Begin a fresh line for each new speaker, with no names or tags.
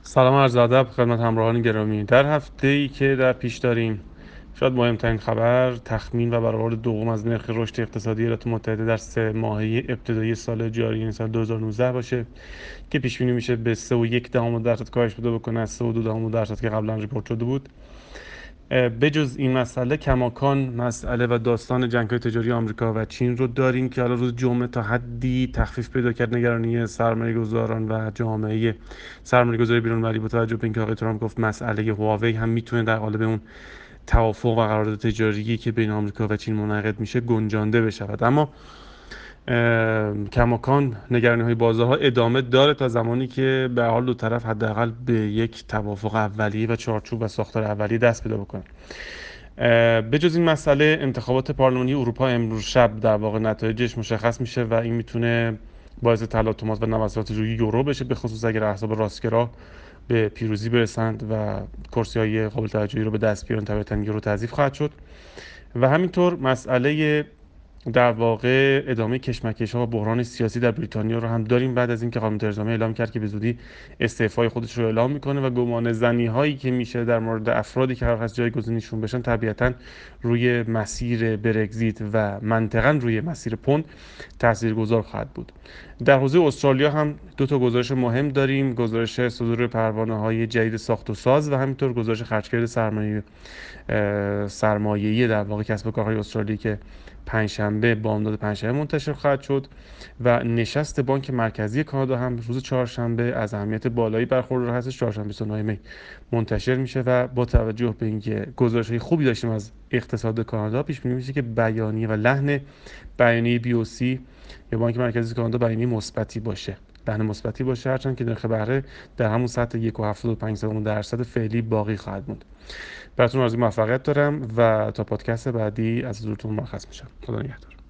سلام عرض ادب خدمت همراهان گرامی. در هفته‌ای که در پیش داریم، شاید مهمترین خبر تخمین و برآورد دوم از نرخ رشد اقتصادی ایالات متحده در 3 ماهه ابتدایی سال جاری، یعنی سال 2019 باشه که پیش بینی میشه به 3.1% کاهش پیدا بکنه از 3.2% که قبلا ریپورت شده بود. بجز این مسئله کماکان مسئله و داستان جنگ‌های تجاری آمریکا و چین رو داریم که حالا روز جمعه تا حدی تخفیف پیدا کرد نگرانی سرمایه‌گذاران و جامعه سرمایه‌گذاری بیرون‌ملکی با توجه به اینکه آقای ترامپ گفت مسئله هواوی هم میتونه در قالب اون توافق و قرارداد تجاری که بین آمریکا و چین منعقد میشه گنجانده بشود. اما کماکان نگرانی‌های بازارها ادامه داره تا زمانی که به حال دو طرف حداقل به یک توافق اولیه و چارچوب و ساختار اولیه دست پیدا بکنن. بجز این مسئله انتخابات پارلمانی اروپا امروز شب در واقع نتایجش مشخص میشه و این میتونه باعث تلاطمات و نوسانات روی یورو بشه، به خصوص اگر احزاب راستگرا به پیروزی برسند و کرسی‌های قابل توجهی رو به دست بیارن. طبیعتاً یورو تضعیف خواهد شد و همینطور مسئله در واقع ادامه کشمکش‌ها و بحران سیاسی در بریتانیا رو هم داریم بعد از اینکه خانم ترزا می اعلام کرد که به زودی استعفای خودش رو اعلام میکنه و گمان زنی هایی که میشه در مورد افرادی که قرار هست جایگزینشون بشن طبیعتاً روی مسیر برگزیت و منطقاً روی مسیر پوند تاثیرگذار خواهد بود. در حوزه استرالیا هم دو تا گزارش مهم داریم: گزارش صدور پروانه‌های جدید ساخت و ساز و همینطور گزارش خرجگرد سرمایه‌ای در واقع کسب و کارهای استرالی که پنجشنبه بامداد پنجشنبه منتشر خواهد شد و نشست بانک مرکزی کانادا هم روز چهارشنبه از اهمیت بالایی برخوردار هستش. چهارشنبه 29 می منتشر میشه و با توجه به اینکه گزارش‌های خوبی داشتیم از اقتصاد کانادا، پیش بینی میشه که بیانیه و لحن بیانیه BOC یا بانک مرکزی کانادا بیانیه مثبتی باشه، لحن مثبتی باشه، هرچند که نرخ بهره در همون سطح 1.75% فعلی باقی خواهد موند. براتون آرزوی موفقیت دارم و تا پادکست بعدی از حضورتون مرخص میشم. خدا نگهدار.